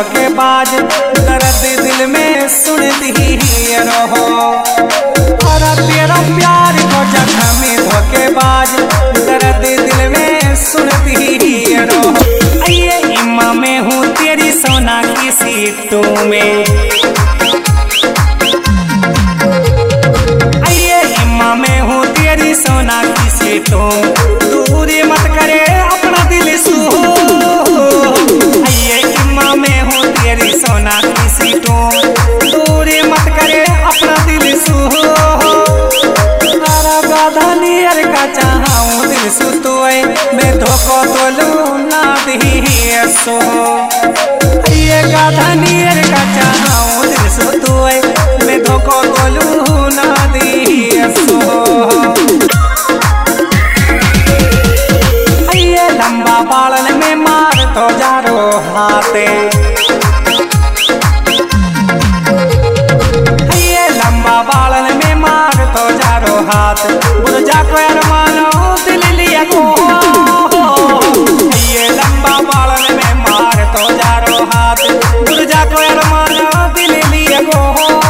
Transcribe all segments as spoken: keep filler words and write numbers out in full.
धोखेबाज दर्द दिल में सुनती रहो। और तेरा प्यार को जख्म धोखेबाज दर्द दिल में सुनती रहो। ये इम्मा में हूँ तेरी सोना की सीटों में, ये इम्मा में हूँ तेरी सोना की सीटों। दूरी मत करे अपना दिल सू, ये इम्मा में हूँ तेरी सोना की सीटों। दूरी मत करे अपना दिल सू, नियर का चाहूँ दिल सुतोए मैं धोखो तो लू ना दी सो। ये गाधा नियर का चाहूँ दिल सुतोए मैं धोखो तो लू ना दी सो। ये लंबा बालन में मार तो जारो हाथे, ये लंबा बालन में मार तो जारो हाथ। जाको अरमानो दिल लिया को, ये लंबा बालन में मार तो जारो हाथ। जाको अरमानो दिल लिया को,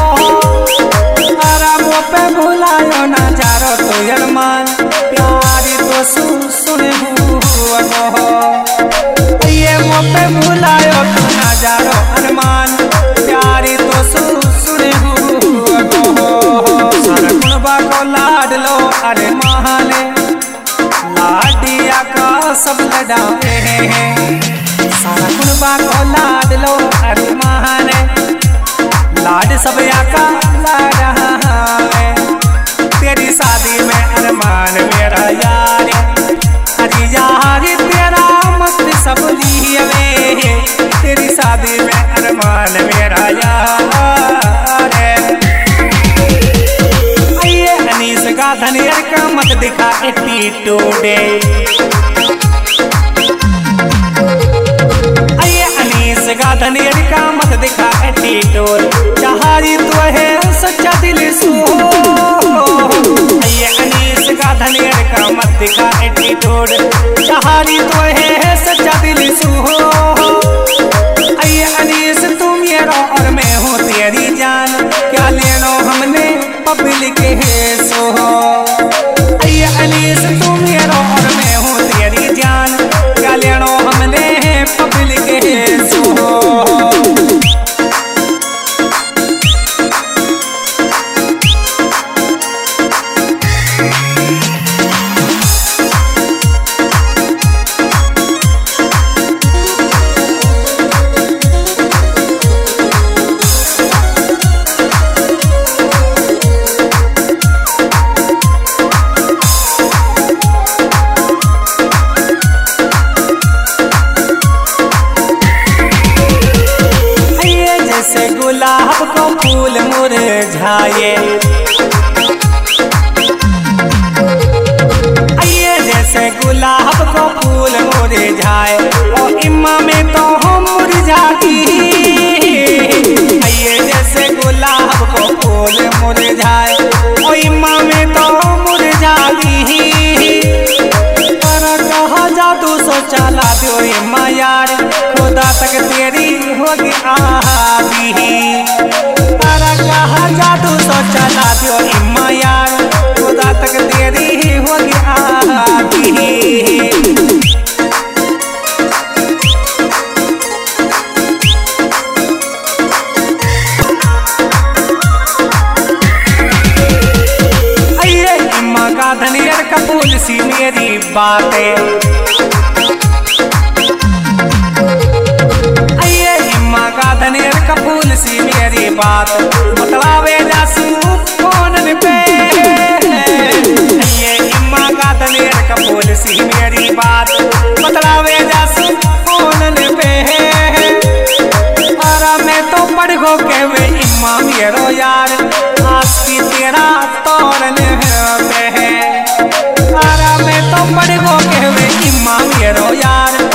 आरामों पे भुलायो ना जारो तो अरमान। प्यारी तो सुन सुने हुआ को, ये मुँह पे भुलायो तो ना जारो अरमान। प्यारी तो सुन सुने हुआ को, सारा कुनबा को लाड लो अरे महाने लाडिया का सब लड़ाए हैं। सारा कुनबा को लाड लो अरे महाने लाड सब या का लड़ा है। तेरी शादी में अरमान मेरा यार, अरे यार तेरा मस्त सब लिए। तेरी शादी में अरमान मेरा यार, का धनियर का मत दिखा एटीट्यूडे। ये अनीस का धनियर का मत दिखा एटीट्यूड। चाहारी तो है सच्चा दिल सो, ये अनीस का धनियर का मत दिखा एटीट्यूड। चाहारी तो है सच्चा दिल सो, ये अनीस तुम मेरा और मैं हूँ तेरी जान। क्या लेनो हमने पब्लिक है सो, ये अनीस तुम मेरा और मैं हूँ तेरी जान। क्या लेनो हमने पब्लिक है सो। गुलाब को फूल मुरझाए, ये जैसे गुलाब को फूल मुरझाए। और इम्मा में तो हम मुरझाती, ये जैसे गुलाब को फूल मुरझाए। और इम्मा में तो मुरझाती, पर कहा जादू सोचा ला दो इम्मा यार। खुदा तक तेरी होगी आदि, तारा कहा जादू सोचा ला दो इम्मा यार। खुदा तक तेरी होगी आदि। ये इम्मा का धनियर का फूल सी मेरी बातें, का धनियर का फूल सी मेरी बात। बतलावे जासू फोन पे, ये इम्मा का धनियर का फूल सी मेरी बात। बतलावे जासू फोन पे, और मैं तो पढ़ गो के वे इम्मा मेरो यार। आज की तेरा तोड़ने पे है, और मैं तो पढ़ गो के वे इम्मा मेरो यार।